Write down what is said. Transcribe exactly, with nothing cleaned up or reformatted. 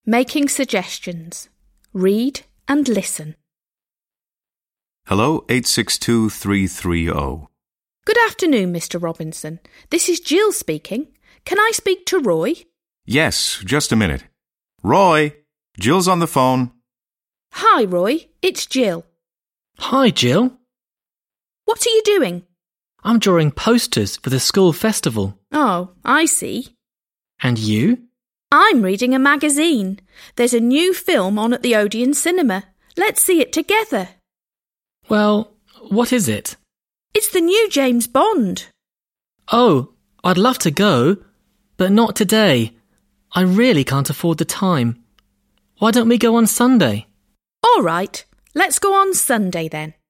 Making suggestions. Read and listen. Hello, eight six two three three zero. Good afternoon, Mister Robinson. This is Jill speaking. Can I speak to Roy? Yes, just a minute. Roy, Jill's on the phone. Hi, Roy. It's Jill. Hi, Jill. What are you doing? I'm drawing posters for the school festival. Oh, I see. And you? I'm reading a magazine. There's a new film on at the Odeon Cinema. Let's see it together. Well, what is it? It's the new James Bond. Oh, I'd love to go, but not today. I really can't afford the time. Why don't we go on Sunday? All right, let's go on Sunday then.